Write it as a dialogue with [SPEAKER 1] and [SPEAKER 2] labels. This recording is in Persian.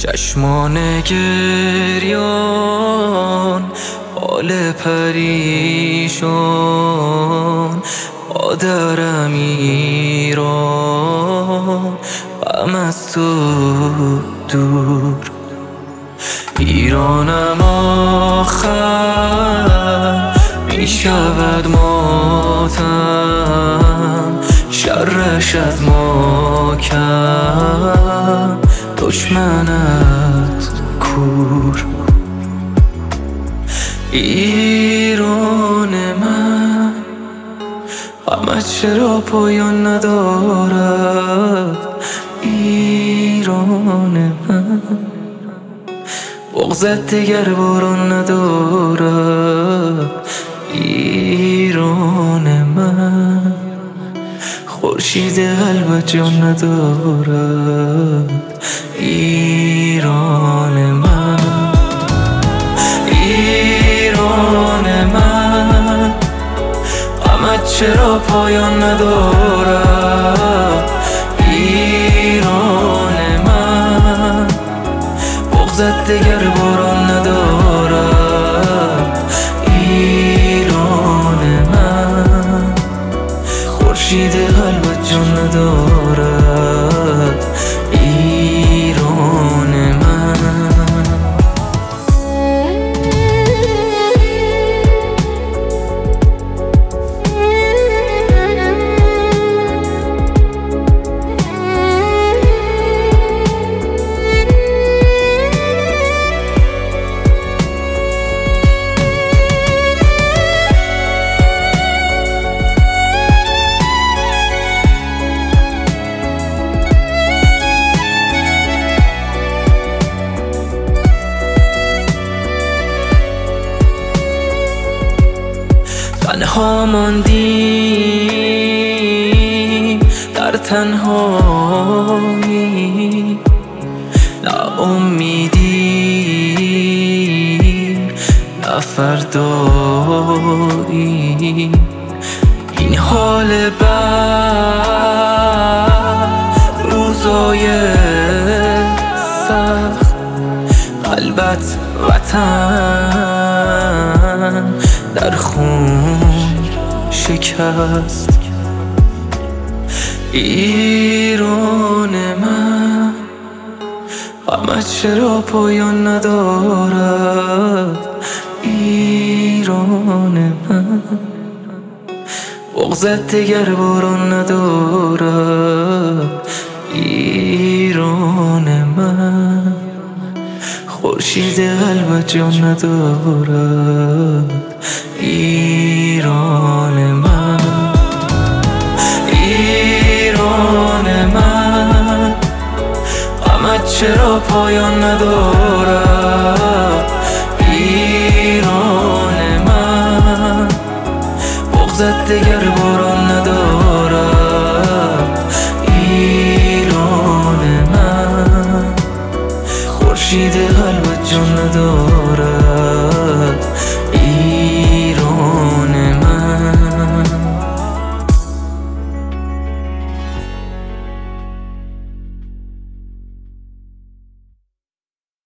[SPEAKER 1] چشمان گریان، حال پریشان، مادرم ایران، غم از تو دور. ایرانم آخر میشود ماتم، شرش از ما کم، دشمنت کور. ایران من، غمت چرا پایان ندارد؟ ایران من، بغضت دیگر باران ندارد. ایران من، خورشید قلبت جان ندارد. ایران من، ایران من، غمت چرا پایان ندارد؟ ایران من، بغضت دیگر باران ندارد. ایران من، خورشید قلبت جان ندارد. ایران من. تنها ماندیم در تنهایی، نه امیدی نه فردایی. این حال بد، روزای سخت، قلبت وطن در خون شکست. ایران من، غمت چرا پایان ندارد؟ ایران من، بغضت دیگر باران ندارد. ایران من، خورشید قلبت جان ندارد. ایران من، ایران من، غمت چرا پایان ندارد؟ ایران من، بغضت دیگر باران ندارد. ایران من، خورشید قلبت جان ندارد.